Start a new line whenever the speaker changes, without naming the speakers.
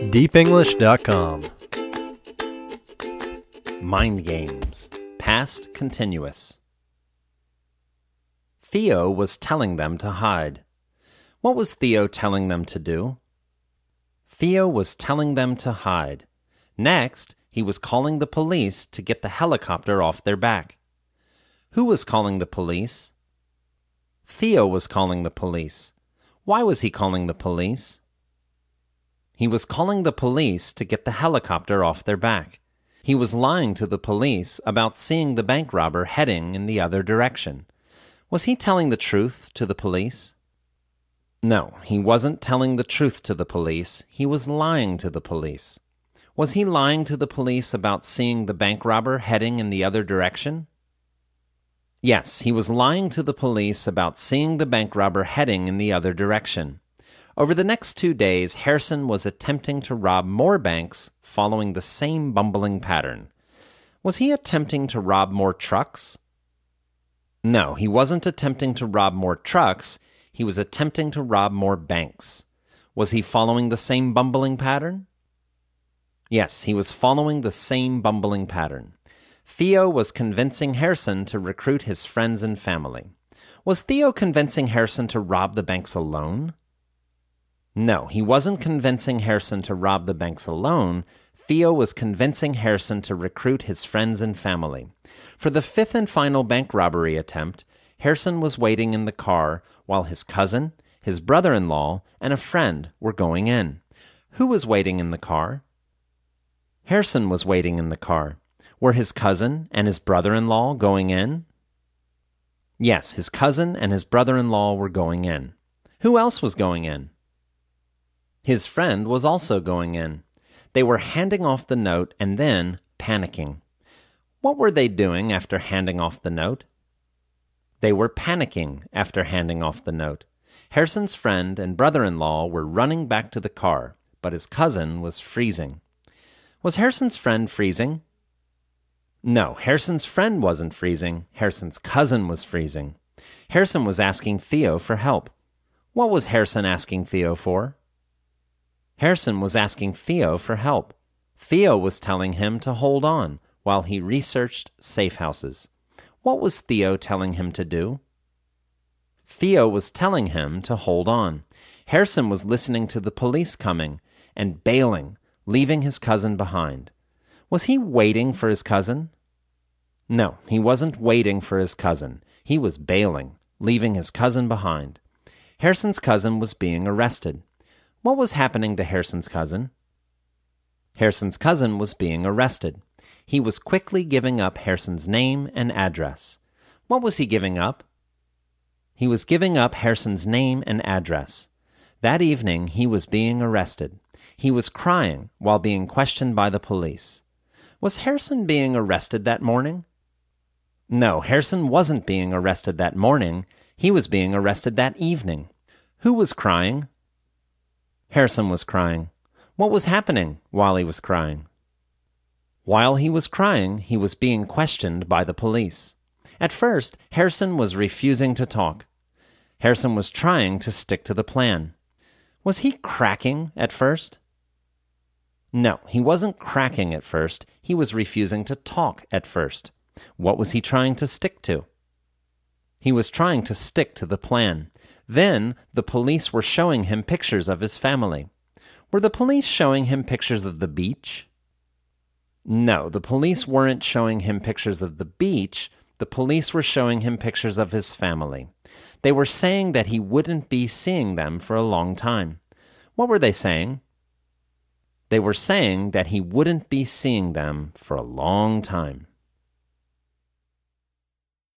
deepenglish.com.
Mind games. Past continuous. Theo was telling them to hide. What was Theo telling them to do? Theo was telling them to hide. Next, he was calling the police to get the helicopter off their back. Who was calling the police? Theo was calling the police. Why was he calling the police? He was calling the police to get the helicopter off their back. He was lying to the police about seeing the bank robber heading in the other direction. Was he telling the truth to the police? No, he wasn't telling the truth to the police. He was lying to the police. Was he lying to the police about seeing the bank robber heading in the other direction? Yes, he was lying to the police about seeing the bank robber heading in the other direction. Over the next 2 days, Harrison was attempting to rob more banks following the same bumbling pattern. Was he attempting to rob more trucks? No, he wasn't attempting to rob more trucks. He was attempting to rob more banks. Was he following the same bumbling pattern? Yes, he was following the same bumbling pattern. Theo was convincing Harrison to recruit his friends and family. Was Theo convincing Harrison to rob the banks alone? No, he wasn't convincing Harrison to rob the banks alone. Theo was convincing Harrison to recruit his friends and family. For the fifth and final bank robbery attempt, Harrison was waiting in the car while his cousin, his brother-in-law, and a friend were going in. Who was waiting in the car? Harrison was waiting in the car. Were his cousin and his brother-in-law going in? Yes, his cousin and his brother-in-law were going in. Who else was going in? His friend was also going in. They were handing off the note and then panicking. What were they doing after handing off the note? They were panicking after handing off the note. Harrison's friend and brother-in-law were running back to the car, but his cousin was freezing. Was Harrison's friend freezing? No, Harrison's friend wasn't freezing. Harrison's cousin was freezing. Harrison was asking Theo for help. What was Harrison asking Theo for? Harrison was asking Theo for help. Theo was telling him to hold on while he researched safe houses. What was Theo telling him to do? Theo was telling him to hold on. Harrison was listening to the police coming and bailing, leaving his cousin behind. Was he waiting for his cousin? No, he wasn't waiting for his cousin. He was bailing, leaving his cousin behind. Harrison's cousin was being arrested. What was happening to Harrison's cousin? Harrison's cousin was being arrested. He was quickly giving up Harrison's name and address. What was he giving up? He was giving up Harrison's name and address. That evening, he was being arrested. He was crying while being questioned by the police. Was Harrison being arrested that morning? No, Harrison wasn't being arrested that morning. He was being arrested that evening. Who was crying? Harrison was crying. What was happening while he was crying? While he was crying, he was being questioned by the police. At first, Harrison was refusing to talk. Harrison was trying to stick to the plan. Was he cracking at first? No, he wasn't cracking at first. He was refusing to talk at first. What was he trying to stick to? He was trying to stick to the plan. Then, the police were showing him pictures of his family. Were the police showing him pictures of the beach? No, the police weren't showing him pictures of the beach. The police were showing him pictures of his family. They were saying that he wouldn't be seeing them for a long time. What were they saying? They were saying that he wouldn't be seeing them for a long time.